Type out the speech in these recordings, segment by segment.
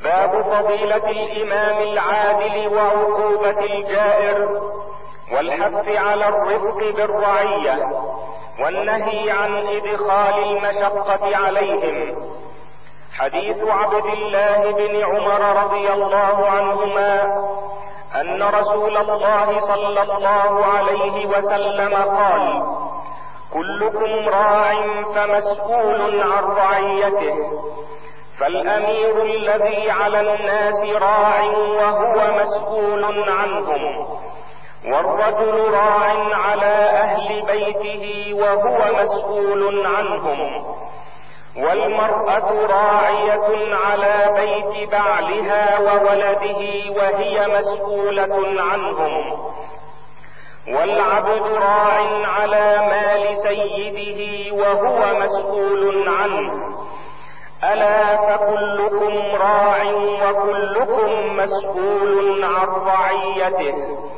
باب فضيلة الإمام العادل وعقوبة الجائر، والحث على الرفق بالرعية، والنهي عن إدخال المشقة عليهم. حديث عبد الله بن عمر رضي الله عنهما أن رسول الله صلى الله عليه وسلم قال: كلكم راع فمسؤول عن رعيته، فالأمير الذي على الناس راع وهو مسؤول عنهم، والرجل راع على أهل بيته وهو مسؤول عنهم، والمرأة راعية على بيت بعلها وولده وهي مسؤولة عنهم، والعبد راع على مال سيده وهو مسؤول عنه، ألا فكلكم راع وكلكم مسؤول عن رعيته.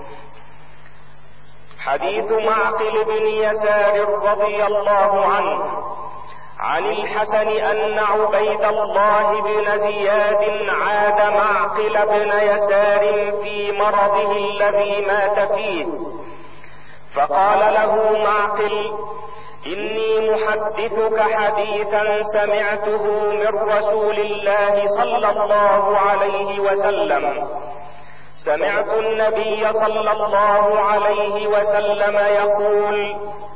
حديث معقل بن يسار رضي الله عنه عن الحسن أن عبيد الله بن زياد عاد معقل بن يسار في مرضه الذي مات فيه، فقال له معقل: إني محدثك حديثا سمعته من رسول الله صلى الله عليه وسلم. سمعت النبي صلى الله عليه وسلم يقول: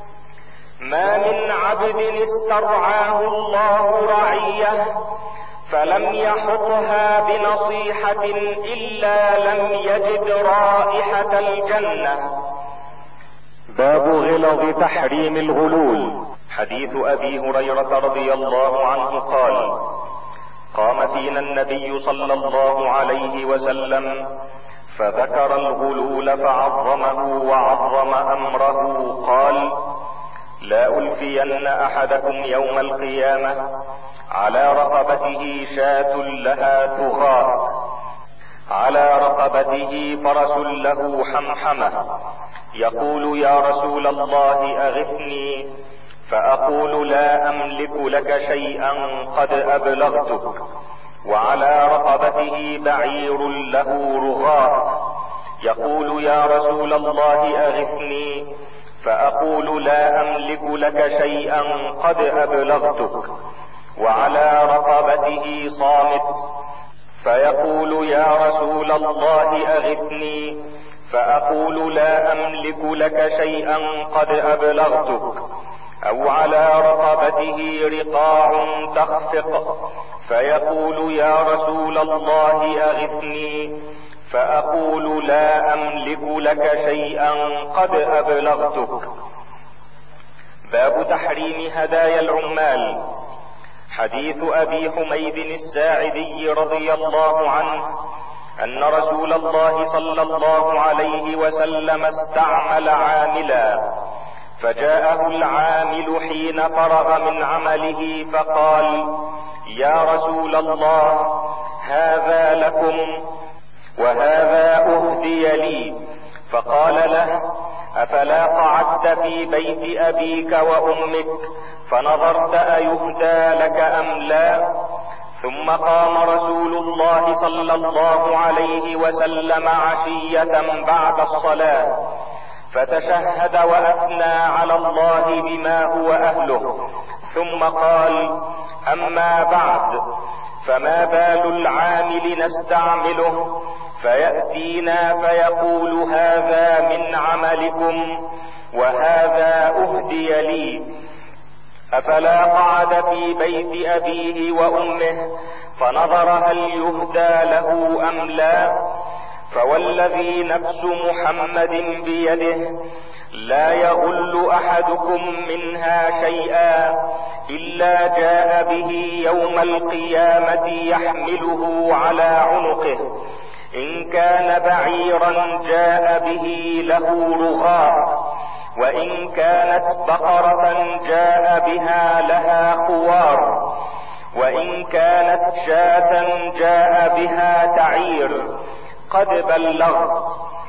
ما من عبد استرعاه الله رعية فلم يحطها بنصيحة إلا لم يجد رائحة الجنة. باب غلظ تحريم الغلول. حديث أبي هريرة رضي الله عنه قال: قام فينا النبي صلى الله عليه وسلم فذكر الغلول فعظمه وعظم أمره. قال: لا ألفين أحدكم يوم القيامة على رقبته شاة لها ثغاء، على رقبته فرس له حمحمة، يقول: يا رسول الله أغثني، فأقول: لا أملك لك شيئا قد أبلغتك. وعلى رقبته بعير له رغاء، يقول: يا رسول الله أغثني، فأقول: لا أملك لك شيئا قد أبلغتك. وعلى رقبته صامت، فيقول: يا رسول الله أغثني، فأقول: لا أملك لك شيئا قد أبلغتك. أو على رقبته رقاع تخفق، فيقول: يا رسول الله أغثني، فأقول: لا أملك لك شيئا قد أبلغتك. باب تحريم هدايا العمال. حديث أبي حميد الساعدي رضي الله عنه أن رسول الله صلى الله عليه وسلم استعمل عاملا، فجاءه العامل حين فرغ من عمله فقال: يا رسول الله، هذا لكم وهذا أهدي لي. فقال له: أفلا قعدت في بيت أبيك وأمك فنظرت أيهدى لك أم لا؟ ثم قام رسول الله صلى الله عليه وسلم عشية بعد الصلاة فتشهد وأثنى على الله بما هو أهله، ثم قال: أما بعد، فما بال العامل نستعمله فيأتينا فيقول: هذا من عملكم وهذا أهدي لي. أفلا قعد في بيت أبيه وأمه فنظر هل يهدى له أم لا؟ فوالذي نفس محمد بيده لا يغل أحدكم منها شيئا إلا جاء به يوم القيامة يحمله على عنقه، إن كان بعيرا جاء به له رغاء، وإن كانت بقرة جاء بها لها خوار، وإن كانت شاة جاء بها تعير. قد بلغت.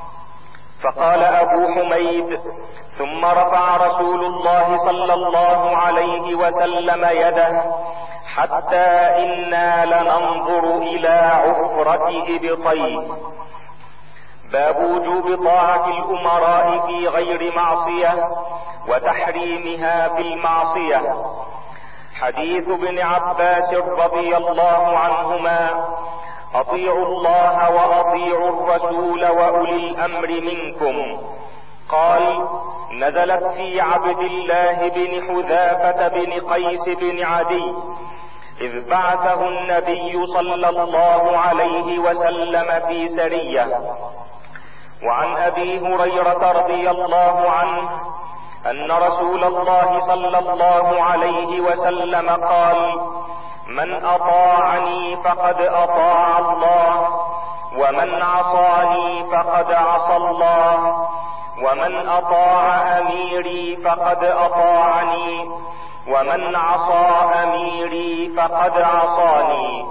فقال أبو حميد: ثم رفع رسول الله صلى الله عليه وسلم يده حتى إنا لننظر إلى عفرة إبطيه. باب وجوب طاعة الأمراء في غير معصية وتحريمها في المعصية. حديث ابن عباس رضي الله عنهما: أطيعوا الله وأطيعوا الرسول وأولي الأمر منكم. قال: نزلت في عبد الله بن حذافة بن قيس بن عدي إذ بعثه النبي صلى الله عليه وسلم في سرية. وعن أبي هريرة رضي الله عنه أن رسول الله صلى الله عليه وسلم قال: من أطاعني فقد أطاع الله، ومن عصاني فقد عصى الله، ومن أطاع أميري فقد أطاعني، ومن عصى أميري فقد عصاني.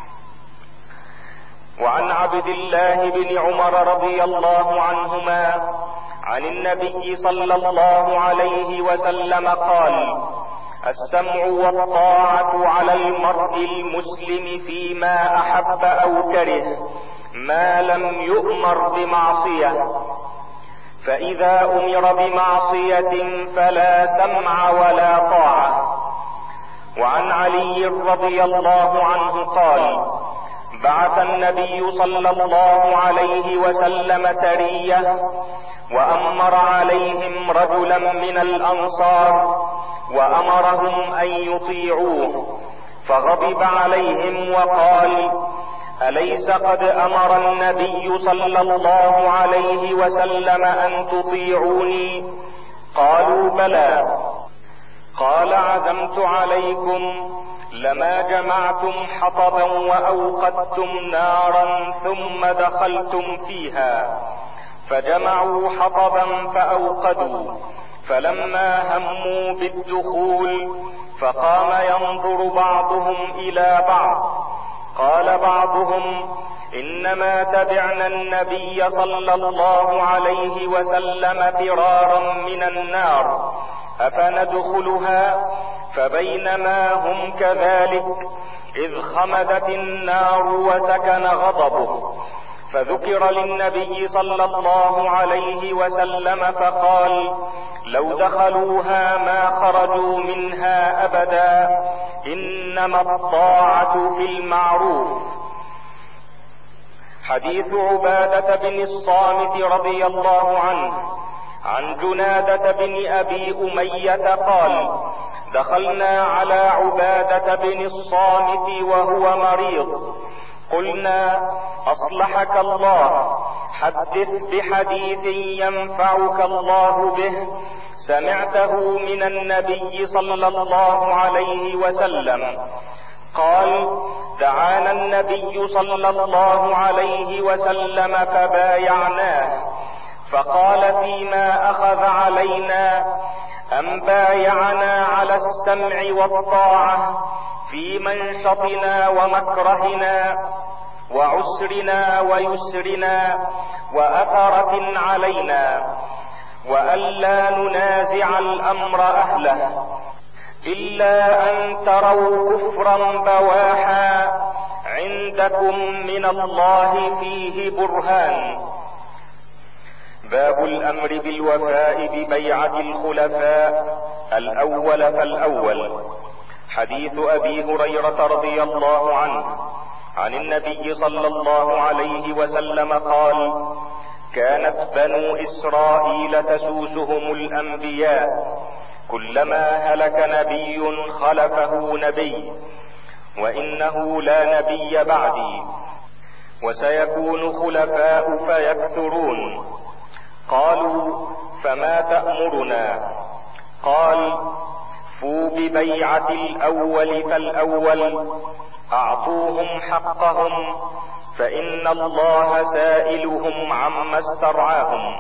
وعن عبد الله بن عمر رضي الله عنهما عن النبي صلى الله عليه وسلم قال: السمع والطاعة على المرء المسلم فيما أحب أو كره ما لم يؤمر بمعصية، فإذا أمر بمعصية فلا سمع ولا طاعة. وعن علي رضي الله عنه قال: بعث النبي صلى الله عليه وسلم سرية وأمر عليهم رجلا من الأنصار وأمرهم أن يطيعوه، فغضب عليهم وقال: أليس قد أمر النبي صلى الله عليه وسلم أن تطيعوني؟ قالوا: بلى. قال: عزمت عليكم لما جمعتم حطبا وأوقدتم نارا ثم دخلتم فيها. فجمعوا حطبا فأوقدوا، فلما هموا بالدخول فقام ينظر بعضهم إلى بعض. قال بعضهم: إنما تبعنا النبي صلى الله عليه وسلم فرارا من النار، أفندخلها؟ فبينما هم كذلك إذ خمدت النار وسكن غضبه، فذكر للنبي صلى الله عليه وسلم فقال: لو دخلوها ما خرجوا منها أبدا، إنما الطاعة في المعروف. حديث عبادة بن الصامت رضي الله عنه عن جنادة بن أبي أمية قال: دخلنا على عبادة بن الصامت وهو مريض، قلنا: أصلحك الله، حدث بحديث ينفعك الله به سمعته من النبي صلى الله عليه وسلم. قال: دعانا النبي صلى الله عليه وسلم فبايعناه، فقال فيما أخذ علينا: أن بايعنا على السمع والطاعة في منشطنا ومكرهنا وعسرنا ويسرنا وأثرة علينا، وألا ننازع الأمر أهله إلا أن تروا كفرا بواحا عندكم من الله فيه برهان. باب الأمر بالوفاء ببيعة الخلفاء الأول فالأول. حديث أبي هريرة رضي الله عنه عن النبي صلى الله عليه وسلم قال: كانت بنو إسرائيل تسوسهم الأنبياء، كلما هلك نبي خلفه نبي، وإنه لا نبي بعدي، وسيكون خلفاء فيكثرون. قالوا: فما تأمرنا؟ قال: فوا ببيعة الأول فالأول، أعطوهم حقهم، فإن الله سائلهم عما استرعاهم.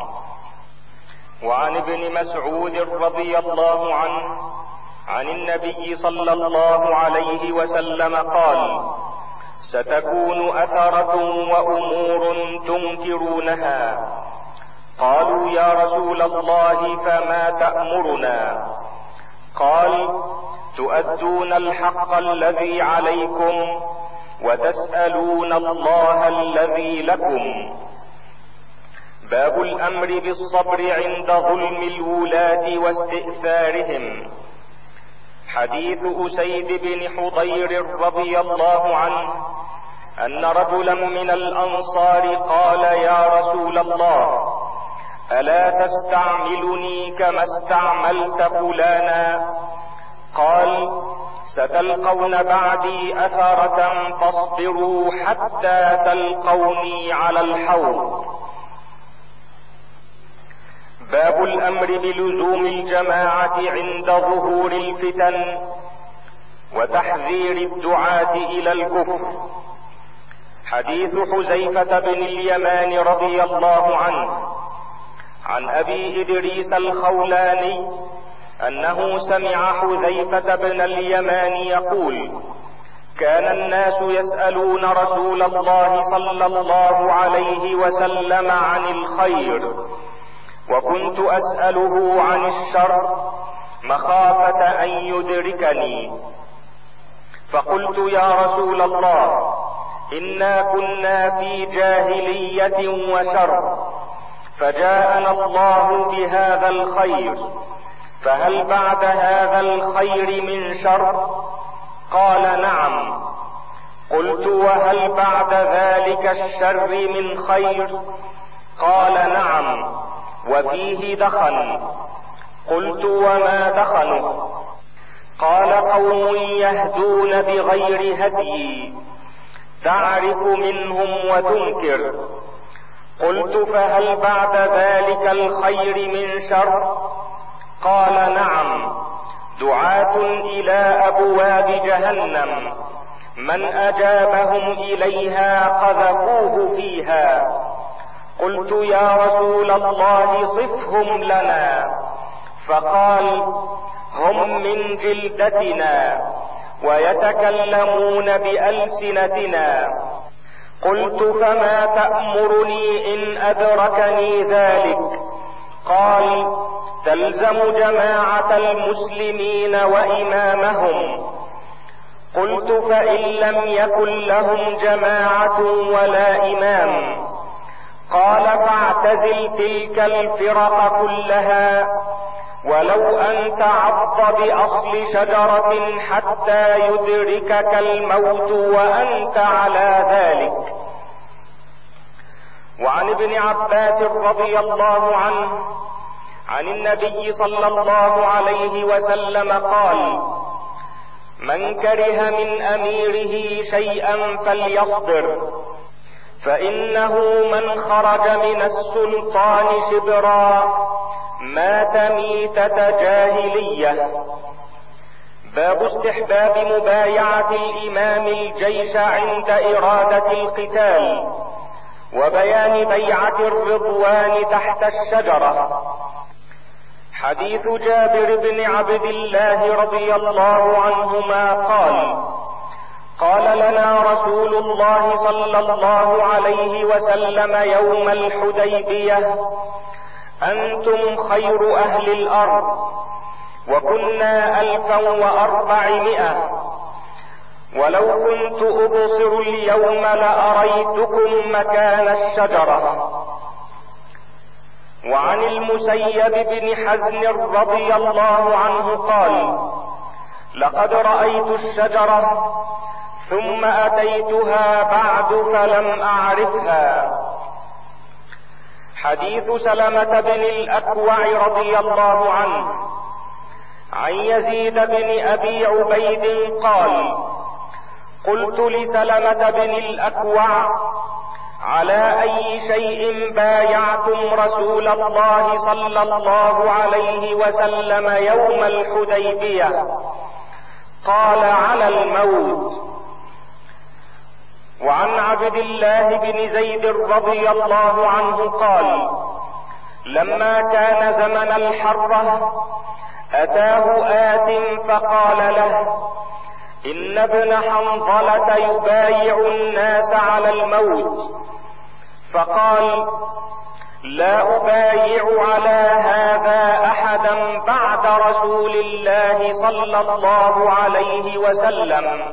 وعن ابن مسعود رضي الله عنه عن النبي صلى الله عليه وسلم قال: ستكون أثرة وأمور تنكرونها. قالوا: يا رسول الله فما تأمرنا؟ قال: تؤدون الحق الذي عليكم وتسألون الله الذي لكم. باب الأمر بالصبر عند ظلم الولاة واستئثارهم. حديث أسيد بن حضير رضي الله عنه أن رجلا من الأنصار قال: يا رسول الله، ألا تستعملني كما استعملت فلانا؟ قال: ستلقون بعدي أثرة فاصبروا حتى تلقوني على الحوض. باب الأمر بلزوم الجماعة عند ظهور الفتن وتحذير الدعاة إلى الكفر. حديث حذيفة بن اليمان رضي الله عنه عن أبي إدريس الخولاني أنه سمع حذيفة بن اليمان يقول: كان الناس يسألون رسول الله صلى الله عليه وسلم عن الخير، وكنت أسأله عن الشر مخافة أن يدركني، فقلت: يا رسول الله، إنا كنا في جاهلية وشر، فجاءنا الله بهذا الخير، فهل بعد هذا الخير من شر؟ قال: نعم. قلت: وهل بعد ذلك الشر من خير؟ قال: نعم، وفيه دخن. قلت: وما دخنه؟ قال: قوم يهدون بغير هدي، تعرف منهم وتنكر. قلت: فهل بعد ذلك الخير من شر؟ قال: نعم، دعاة إلى أبواب جهنم، من أجابهم إليها قذفوه فيها. قلت: يا رسول الله، صفهم لنا. فقال: هم من جلدتنا ويتكلمون بألسنتنا. قلت: فما تأمرني إن أدركني ذلك؟ قال: تلزم جماعة المسلمين وإمامهم. قلت: فإن لم يكن لهم جماعة ولا إمام؟ قال: فاعتزل تلك الفرق كلها، ولو أن تعض بأصل شجرة حتى يدركك الموت وأنت على ذلك. وعن ابن عباس رضي الله عنه عن النبي صلى الله عليه وسلم قال: من كره من أميره شيئا فليصبر، فإنه من خرج من السلطان شبرا مات ميتة جاهلية. باب استحباب مبايعة الإمام الجيش عند إرادة القتال، وبيان بيعة الرضوان تحت الشجرة. حديث جابر بن عبد الله رضي الله عنهما قال: قال لنا رسول الله صلى الله عليه وسلم يوم الحديبية: أنتم خير أهل الأرض، وكنا 1400، ولو كنت أبصر اليوم لأريتكم مكان الشجرة. وعن المسيب بن حزن رضي الله عنه قال: لقد رأيت الشجرة ثم أتيتها بعد فلم أعرفها. حديث سلمة بن الأكوع رضي الله عنه عن يزيد بن أبي عبيد قال: قلت لسلمة بن الأكوع: على أي شيء بايعتم رسول الله صلى الله عليه وسلم يوم الحديبية؟ قال: على الموت. وعن عبد الله بن زيد رضي الله عنه قال: لما كان زمن الحرة أتاه آت فقال له: إن ابن حنظلة يبايع الناس على الموت. فقال: لا أبايع على هذا أحدا بعد رسول الله صلى الله عليه وسلم.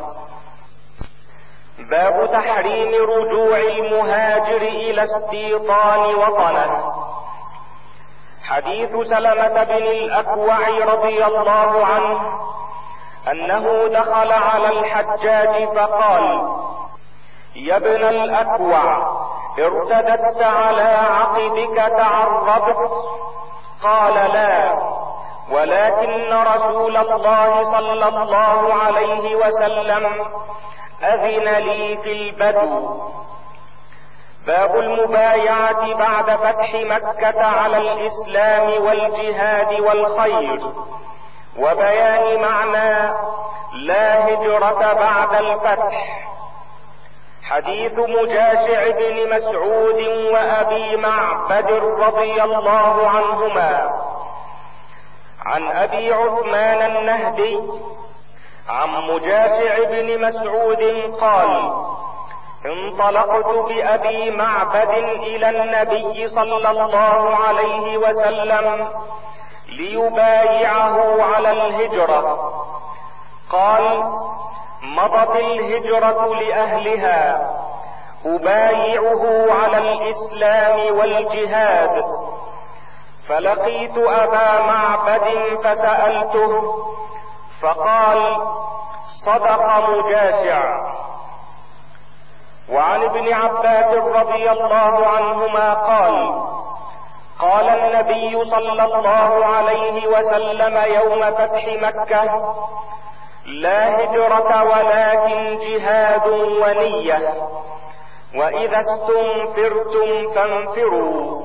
باب تحريم رجوع المهاجر إلى استيطان وطنه. حديث سلمة بن الأكوع رضي الله عنه أنه دخل على الحجاج فقال: يا ابن الأكوع، ارتدت على عقبك تعربت؟ قال: لا، ولكن رسول الله صلى الله عليه وسلم أذن لي في البدو. باب المبايعة بعد فتح مكة على الإسلام والجهاد والخير، وبيان معنى لا هجرة بعد الفتح. حديث مجاشع بن مسعود وأبي معبد رضي الله عنهما. عن أبي عثمان النهدي عن مجاشع بن مسعود قال: انطلقت بأبي معبد إلى النبي صلى الله عليه وسلم ليبايعه على الهجرة. قال: مضت الهجرة لأهلها، أبايعه على الإسلام والجهاد. فلقيت أبا معبد فسألته فقال: صدق مجاشع. وعن ابن عباس رضي الله عنهما قال: قال النبي صلى الله عليه وسلم يوم فتح مكة: لا هجرة ولكن جهاد ونية، وإذا استنفرتم فانفروا.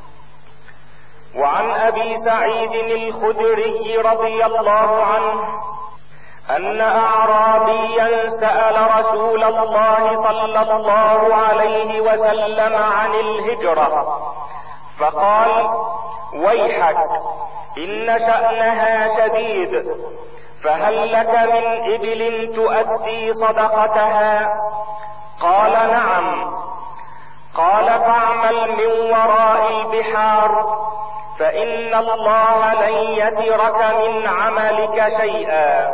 وعن أبي سعيد الخدري رضي الله عنه أن أعرابيا سأل رسول الله صلى الله عليه وسلم عن الهجرة، فقال: ويحك، إن شأنها شديد، فهل لك من إبل تؤدي صدقتها؟ قال: نعم. قال: فاعمل من وراء البحار، فإن الله لن يترك من عملك شيئا.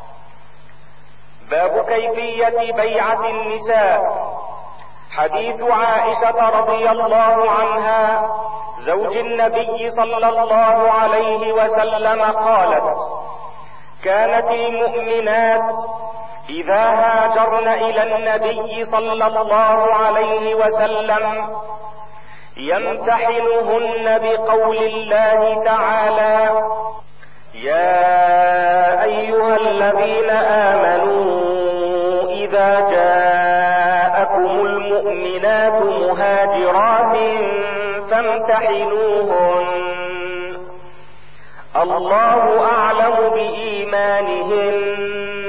باب كيفية بيعة النساء. حديث عائشة رضي الله عنها زوج النبي صلى الله عليه وسلم قالت: كانت المؤمنات إذا هاجرن إلى النبي صلى الله عليه وسلم يمتحنهن بقول الله تعالى: يا أيها الذين آمنوا إذا جاءكم المؤمنات مهاجرات فامتحنوهن، الله أعلم بإيمانهن،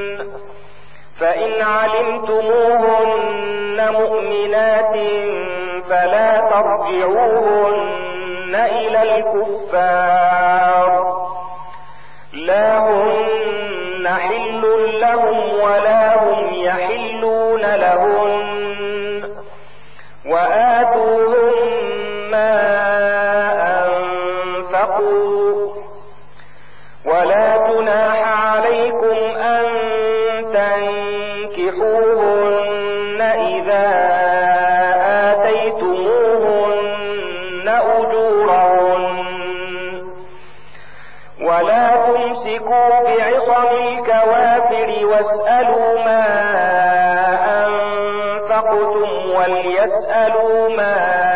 فإن علمتموهن مؤمنات فلا ترجعوهن إلى الكفار، لا هن حل لهم ولا هم يحلون لهن، وآتوهم ما أنفقوا، ولا جناح عليكم أن تنكحوهن إذا آتيتموهن أجورهن، ولا تمسكوا بعصم الكوافر واسألوا ما أنفقتم وليسألوا ما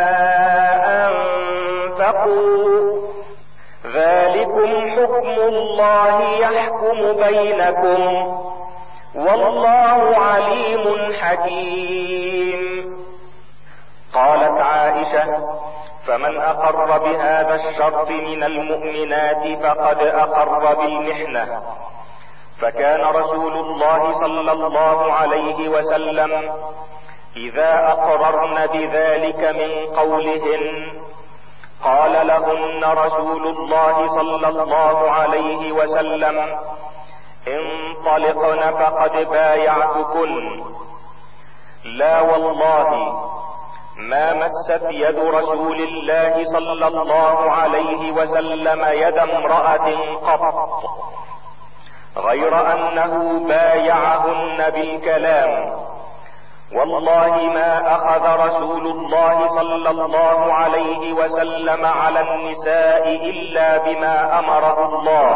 أنفقوا، ذلكم حكم الله يحكم بينكم، والله عليم حكيم. قالت عائشة: فمن أقر بهذا الشرط من المؤمنات فقد أقر بالمحنة. فكان رسول الله صلى الله عليه وسلم إذا أقررن بذلك من قولهن قال لهن رسول الله صلى الله عليه وسلم: انطلقن فقد بايعتكن. لا والله، ما مست يد رسول الله صلى الله عليه وسلم يد امرأة قط، غير أنه بايعهن بالكلام. والله ما أخذ رسول الله صلى الله عليه وسلم على النساء إلا بما أمره الله،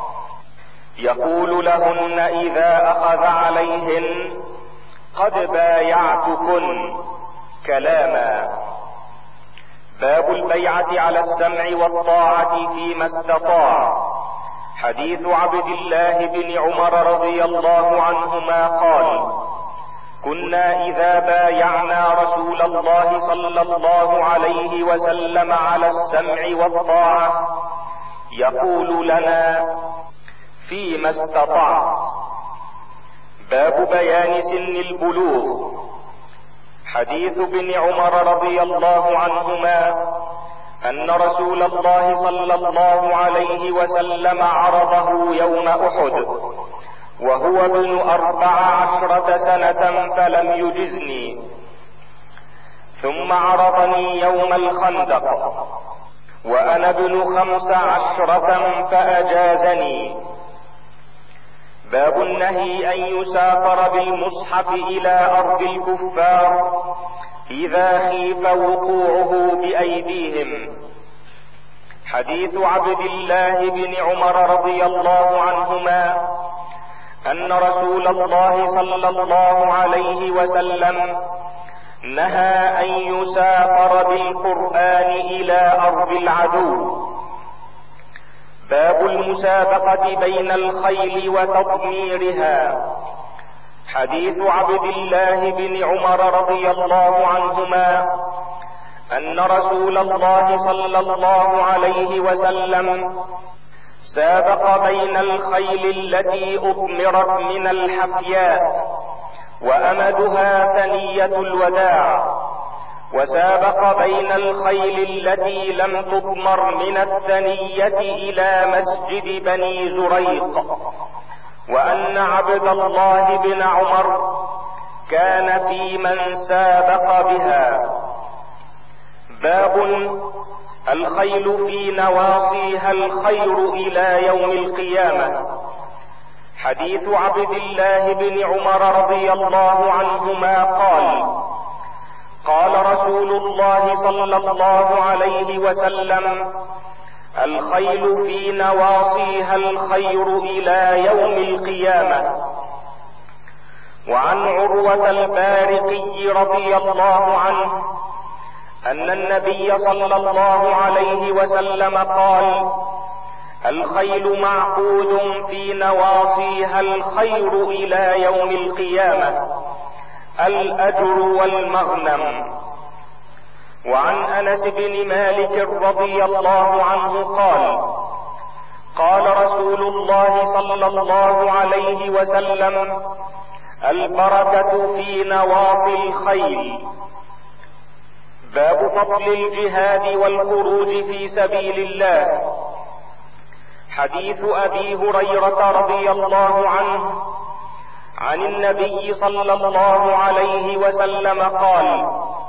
يقول لهن إذا أخذ عليهن: قد بايعتكن كلاما. باب البيعة على السمع والطاعة فيما استطاع. حديث عبد الله بن عمر رضي الله عنهما قال: كنا إذا بايعنا رسول الله صلى الله عليه وسلم على السمع والطاعة يقول لنا: فيما استطعت. باب بيان سن البلوغ. حديث ابن عمر رضي الله عنهما أن رسول الله صلى الله عليه وسلم عرضه يوم أحد وهو ابن 14 سنة فلم يجزني، ثم عرضني يوم الخندق وأنا ابن 15 فأجازني. باب النهي أن يسافر بالمصحف إلى أرض الكفار إذا خيف وقوعه بأيديهم. حديث عبد الله بن عمر رضي الله عنهما أن رسول الله صلى الله عليه وسلم نهى أن يسافر بالقرآن إلى أرض العدو. باب المسابقة بين الخيل وتضميرها. حديث عبد الله بن عمر رضي الله عنهما أن رسول الله صلى الله عليه وسلم سابق بين الخيل التي أضمرت من الحفياء وأمدها ثنية الوداع، وسابق بين الخيل التي لم تضمر من الثنية إلى مسجد بني زريق، وأن عبد الله بن عمر كان في من سابق بها. باب الخيل في نواصيها الخير إلى يوم القيامة. حديث عبد الله بن عمر رضي الله عنهما قال: قال رسول الله صلى الله عليه وسلم: الخيل في نواصيها الخير إلى يوم القيامة. وعن عروة البارقي رضي الله عنه أن النبي صلى الله عليه وسلم قال: الخيل معقود في نواصيها الخير إلى يوم القيامة، الأجر والمغنم. وعن أنس بن مالك رضي الله عنه قال: قال رسول الله صلى الله عليه وسلم: البركة في نواصي الخيل. باب فضل الجهاد والخروج في سبيل الله. حديث أبي هريرة رضي الله عنه عن النبي صلى الله عليه وسلم قال: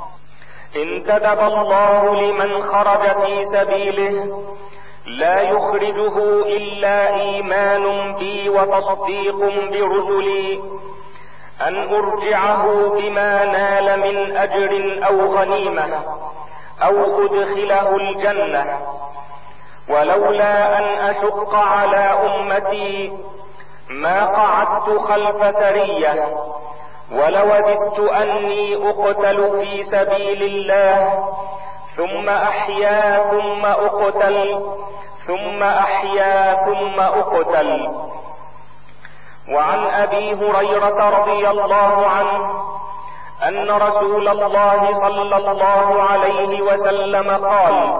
انتدب الله لمن خرج في سبيله لا يخرجه إلا إيمان بي وتصديق برسلي أن أرجعه بما نال من أجر أو غنيمة أو أدخله الجنة، ولولا أن أشق على أمتي ما قعدت خلف سرية، ولوددت أني أقتل في سبيل الله ثم أحيا ثم أقتل ثم أحيا ثم أقتل. وعن أبي هريرة رضي الله عنه أن رسول الله صلى الله عليه وسلم قال: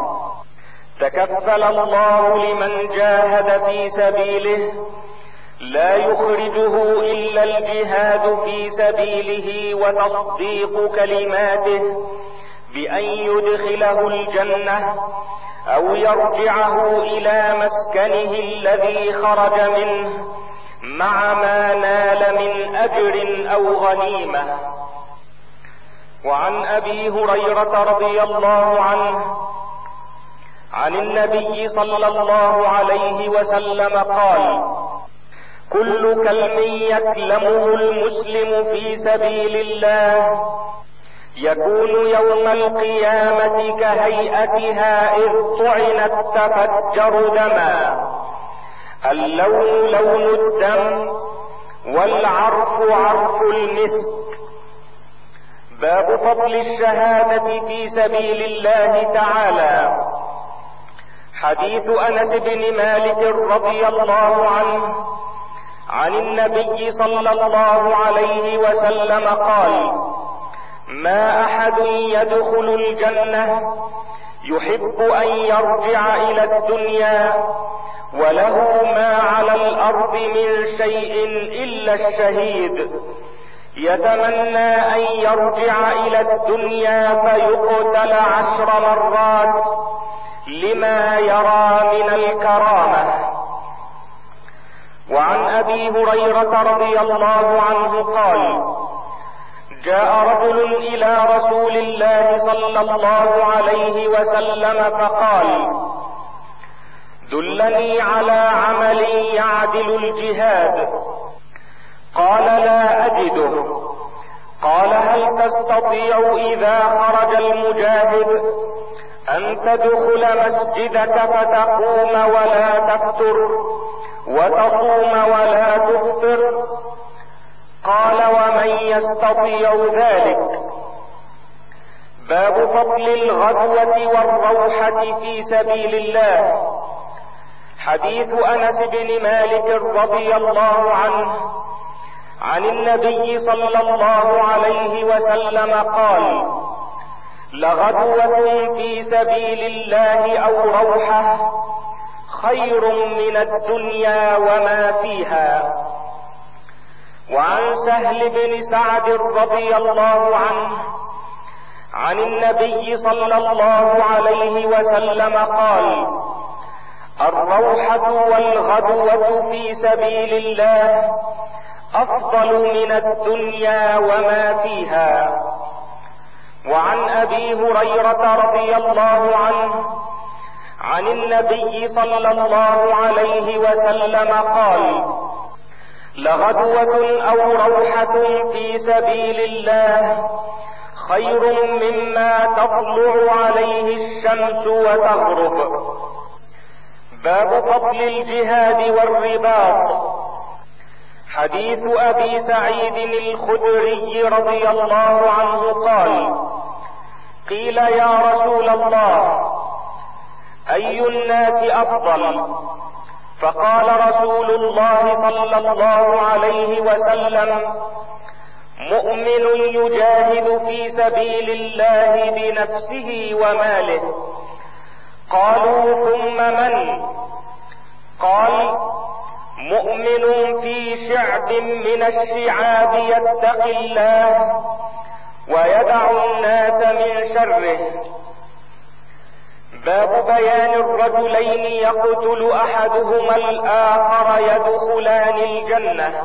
تكفل الله لمن جاهد في سبيله لا يخرجه إلا الجهاد في سبيله وتصديق كلماته بأن يدخله الجنة أو يرجعه إلى مسكنه الذي خرج منه مع ما نال من أجر أو غنيمة. وعن أبي هريرة رضي الله عنه عن النبي صلى الله عليه وسلم قال: كل كلم يكلمه المسلم في سبيل الله يكون يوم القيامة كهيئتها إذ طعنت تفجر دما، اللون لون الدم والعرف عرف المسك. باب فضل الشهادة في سبيل الله تعالى. حديث أنس بن مالك رضي الله عنه عن النبي صلى الله عليه وسلم قال: ما أحد يدخل الجنة يحب أن يرجع إلى الدنيا وله ما على الأرض من شيء إلا الشهيد، يتمنى أن يرجع إلى الدنيا فيقتل 10 مرات لما يرى من الكرامة. وعن أبي هريرة رضي الله عنه قال: جاء رجل إلى رسول الله صلى الله عليه وسلم فقال: دلني على عمل يعدل الجهاد. قال: لا أجده. قال: هل تستطيع إذا خرج المجاهد أن تدخل مسجدك فتقوم ولا تفتر وتصوم ولا تفطر؟ قال: ومن يستطيع ذلك؟ باب فضل الغدوة والروحة في سبيل الله. حديث أنس بن مالك رضي الله عنه عن النبي صلى الله عليه وسلم قال: لغدوة في سبيل الله أو روحة خير من الدنيا وما فيها. وعن سهل بن سعد رضي الله عنه عن النبي صلى الله عليه وسلم قال: الروحة والغدوة في سبيل الله أفضل من الدنيا وما فيها. وعن أبي هريرة رضي الله عنه عن النبي صلى الله عليه وسلم قال: لغدوة أو روحة في سبيل الله خير مما تطلع عليه الشمس وتغرب. باب فضل الجهاد والرباط. حديث أبي سعيد الخدري رضي الله عنه قال: قيل يا رسول الله أي الناس أفضل؟ فقال رسول الله صلى الله عليه وسلم: مؤمن يجاهد في سبيل الله بنفسه وماله. قالوا: ثم من؟ قال: مؤمن في شعب من الشعاب يتقي الله ويدع الناس من شره. باب بيان الرجلين يقتل أحدهما الآخر يدخلان الجنة.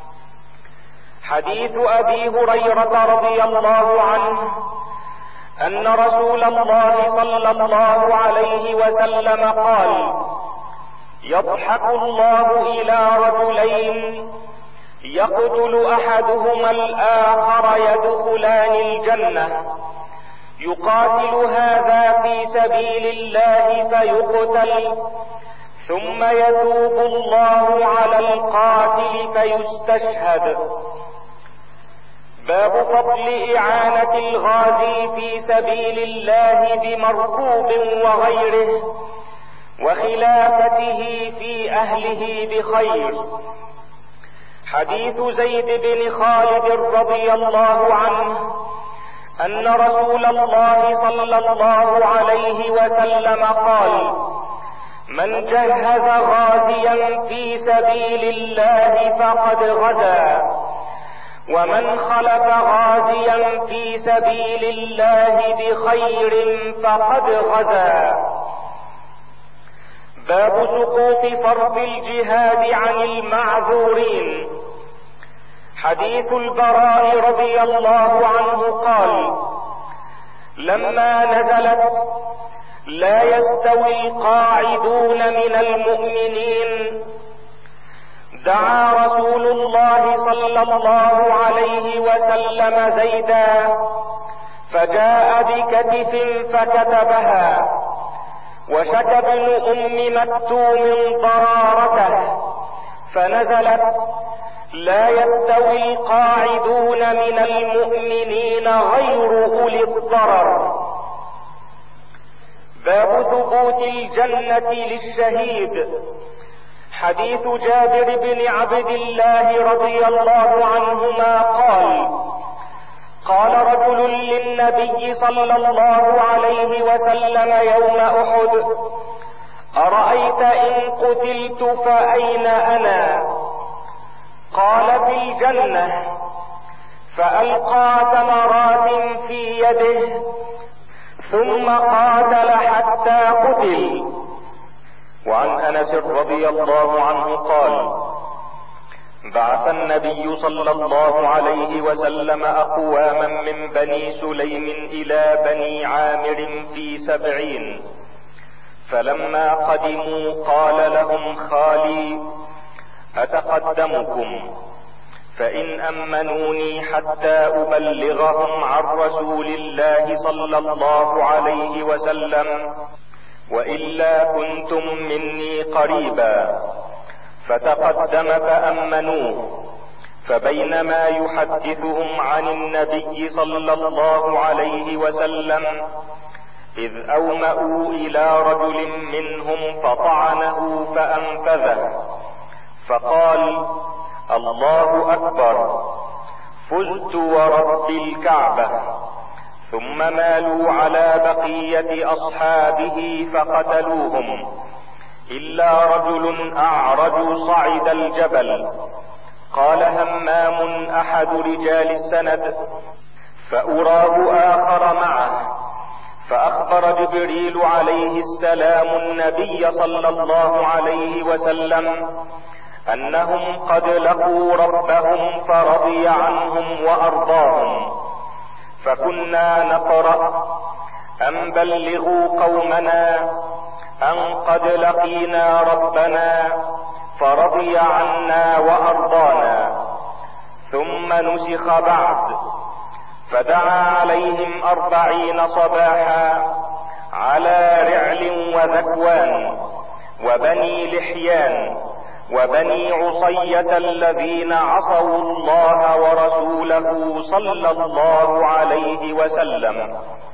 حديث أبي هريرة رضي الله عنه أن رسول الله صلى الله عليه وسلم قال: يضحك الله إلى رجلين يقتل أحدهما الآخر يدخلان الجنة، يقاتل هذا في سبيل الله فيقتل ثم يتوب الله على القاتل فيستشهد. باب فضل إعانة الغازي في سبيل الله بمركوب وغيره وخلافته في أهله بخير. حديث زيد بن خالد رضي الله عنه أن رسول الله صلى الله عليه وسلم قال: من جهز غازيا في سبيل الله فقد غزا، ومن خلف غازيا في سبيل الله بخير فقد غزا. باب سقوط فرض الجهاد عن المعذورين. حديث البراء رضي الله عنه قال: لما نزلت لا يستوي القاعدون من المؤمنين دعا رسول الله صلى الله عليه وسلم زيدا فجاء بكتف فكتبها، وشكى ابن ام مكتوم ضرارته فنزلت: لا يستوي القاعدون من المؤمنين غير اولي الضرر. باب ثبوت الجنة للشهيد. حديث جابر بن عبد الله رضي الله عنهما قال: قال رجل للنبي صلى الله عليه وسلم يوم احد: ارايت ان قتلت فاين انا؟ قال: في الجنة. فالقى ثمرات في يده ثم قاتل حتى قتل. وعن انس رضي الله عنه قال: بعث النبي صلى الله عليه وسلم اقواما من بني سليم الى بني عامر في 70، فلما قدموا قال لهم خالي: اتقدمكم فان امنوني حتى ابلغهم عن رسول الله صلى الله عليه وسلم، والا كنتم مني قريبا. فتقدم فامنوه. فبينما يحدثهم عن النبي صلى الله عليه وسلم اذ اومأوا الى رجل منهم فطعنه فانفذه، فقال: الله اكبر، فزت ورب الكعبة. ثم مالوا على بقية اصحابه فقتلوهم الا رجل اعرج صعد الجبل. قال همام احد رجال السند: فاراه اخر معه، فاخبر جبريل عليه السلام النبي صلى الله عليه وسلم انهم قد لقوا ربهم فرضي عنهم وارضاهم. فكنا نقرأ: ان بلغوا قومنا ان قد لقينا ربنا فرضي عنا وارضانا. ثم نسخ بعد، فدعا عليهم 40 صباحا على رعل وذكوان وبني لحيان وبني عصية الذين عصوا الله ورسوله صلى الله عليه وسلم.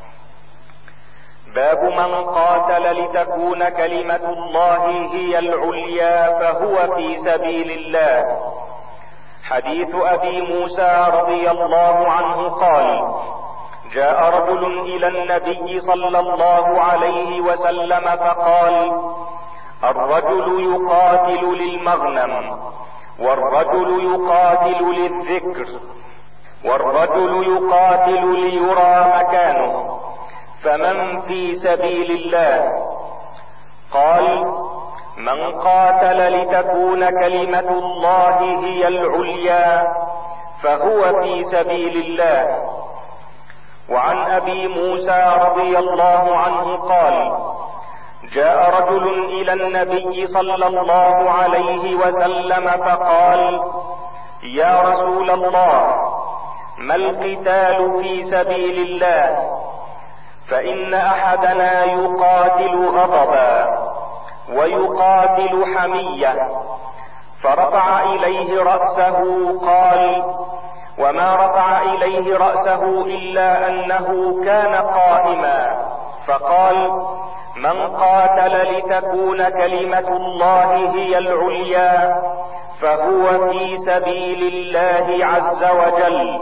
باب من قاتل لتكون كلمة الله هي العليا فهو في سبيل الله. حديث ابي موسى رضي الله عنه قال: جاء رجل الى النبي صلى الله عليه وسلم فقال: الرجل يقاتل للمغنم، والرجل يقاتل للذكر، والرجل يقاتل ليرى مكانه، فمن في سبيل الله؟ قال: من قاتل لتكون كلمة الله هي العليا فهو في سبيل الله. وعن ابي موسى رضي الله عنه قال: جاء رجل الى النبي صلى الله عليه وسلم فقال: يا رسول الله، ما القتال في سبيل الله؟ فان احدنا يقاتل غضبا ويقاتل حمية. فرفع اليه رأسه. قال: وما رفع اليه رأسه الا انه كان قائما. فقال: من قاتل لتكون كلمة الله هي العليا فهو في سبيل الله عز وجل.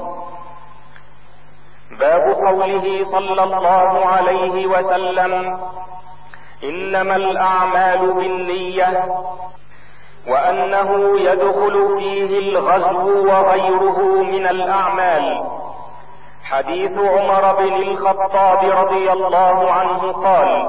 باب قوله صلى الله عليه وسلم: انما الاعمال بالنية، وانه يدخل فيه الغزو وغيره من الاعمال. حديث عمر بن الخطاب رضي الله عنه قال: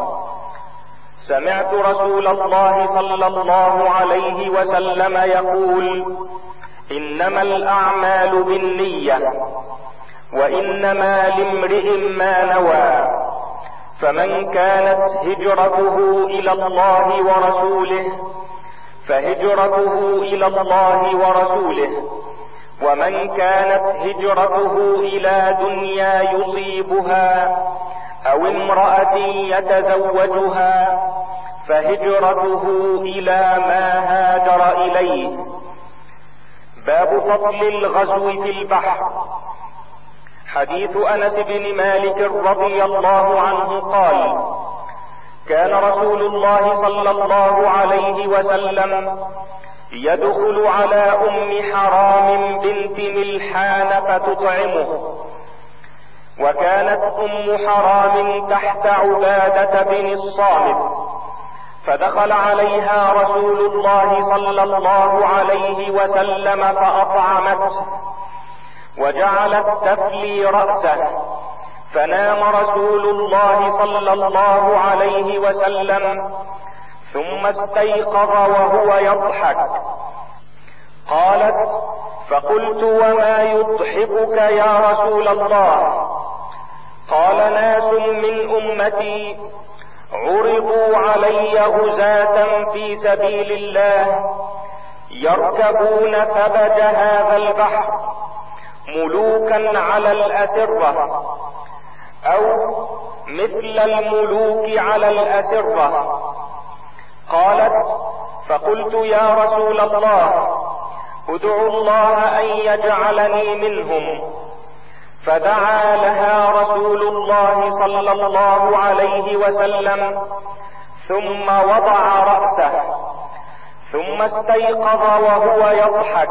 سمعت رسول الله صلى الله عليه وسلم يقول: إنما الأعمال بالنية وإنما لامرئ ما نوى، فمن كانت هجرته إلى الله ورسوله فهجرته إلى الله ورسوله، ومن كانت هجرته إلى دنيا يصيبها أو امرأة يتزوجها فهجرته إلى ما هاجر إليه. باب فضل الغزو في البحر. حديث أنس بن مالك رضي الله عنه قال: كان رسول الله صلى الله عليه وسلم يدخل على أم حرام بنت ملحان فتطعمه، وكانت أم حرام تحت عبادة بن الصامت، فدخل عليها رسول الله صلى الله عليه وسلم فأطعمته وجعلت تفلي رأسه، فنام رسول الله صلى الله عليه وسلم ثم استيقظ وهو يضحك. قالت: فقلت: وما يضحكك يا رسول الله؟ قال: ناس من أمتي عرضوا علي غزاة في سبيل الله يركبون ثبج هذا البحر ملوكا على الأسرة أو مثل الملوك على الأسرة. قالت: فقلت: يا رسول الله، ادعو الله أن يجعلني منهم. فدعا لها رسول الله صلى الله عليه وسلم ثم وضع رأسه، ثم استيقظ وهو يضحك.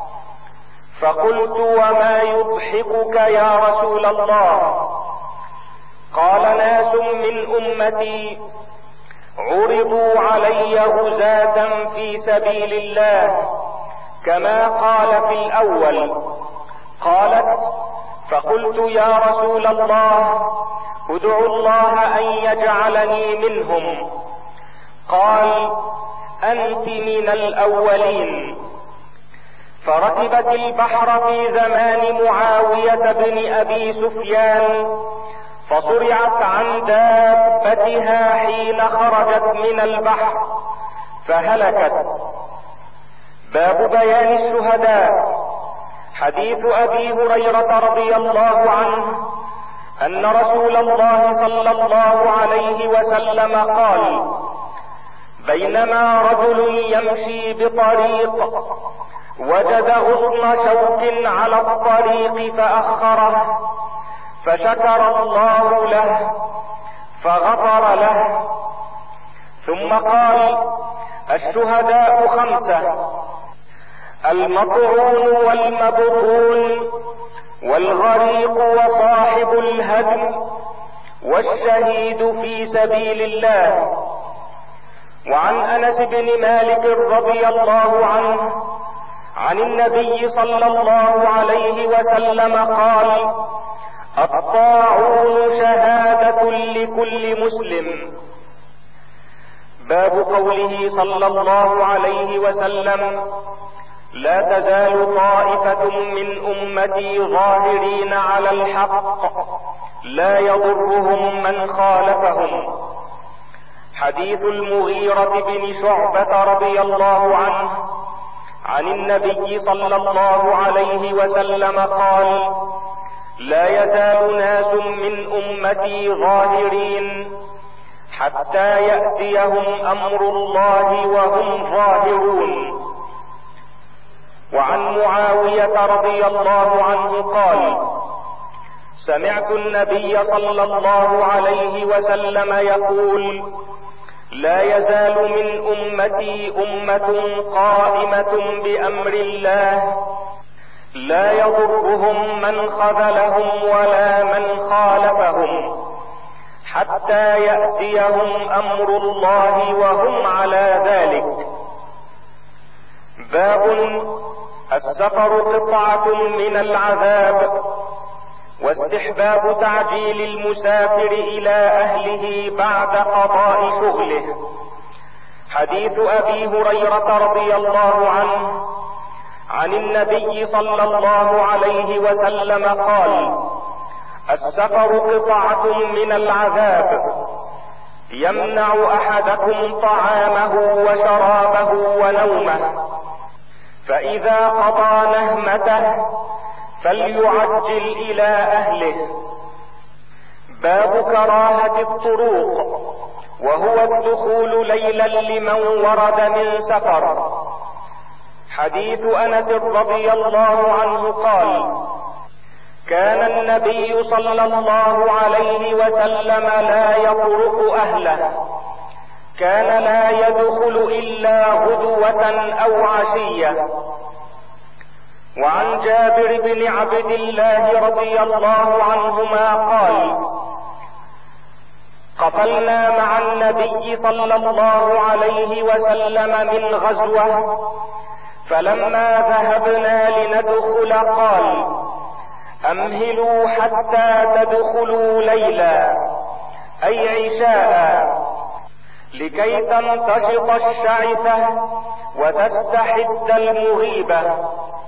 فقلت: وما يضحكك يا رسول الله؟ قال: ناس من أمتي عرضوا علي غزاة في سبيل الله كما قال في الأول. قالت: فقلت: يا رسول الله، ادعو الله أن يجعلني منهم. قال: أنت من الأولين. فركبت البحر في زمان معاوية بن أبي سفيان، فصرعت عن دابتها حين خرجت من البحر فهلكت. باب بيان الشهداء. حديث أبي هريرة رضي الله عنه أن رسول الله صلى الله عليه وسلم قال: بينما رجل يمشي بطريق وجد غصن شوك على الطريق فأخره، فشكر الله له فغفر له. ثم قال: الشهداء 5: المطعون والمبطون والغريق وصاحب الهدم والشهيد في سبيل الله. وعن أنس بن مالك رضي الله عنه عن النبي صلى الله عليه وسلم قال: الطاعون شهادة لكل مسلم. باب قوله صلى الله عليه وسلم: لا تزال طائفة من أمتي ظاهرين على الحق لا يضرهم من خالفهم. حديث المغيرة بن شعبة رضي الله عنه عن النبي صلى الله عليه وسلم قال: لا يزال ناس من أمتي ظاهرين حتى يأتيهم أمر الله وهم ظاهرون. وعن معاوية رضي الله عنه قال: سمعت النبي صلى الله عليه وسلم يقول: لا يزال من أمتي أمة قائمة بأمر الله لا يضرهم من خذلهم ولا من خالفهم حتى يأتيهم أمر الله وهم على ذلك. باب السفر قطعة من العذاب، واستحباب تعجيل المسافر إلى أهله بعد قضاء شغله. حديث أبي هريرة رضي الله عنه عن النبي صلى الله عليه وسلم قال: السفر قطعة من العذاب، يمنع احدكم طعامه وشرابه ونومه، فاذا قضى نهمته فليعجل الى اهله. باب كراهة الطروق، وهو الدخول ليلا لمن ورد من سفر. حديث انس رضي الله عنه قال: كان النبي صلى الله عليه وسلم لا يطرق اهله، كان لا يدخل الا غدوة او عشية. وعن جابر بن عبد الله رضي الله عنهما قال: قفلنا مع النبي صلى الله عليه وسلم من غزوة، فلما ذهبنا لندخل قال: امهلوا حتى تدخلوا ليلا، اي عشاء، لكي تنتشط الشعثة وتستحد المغيبة.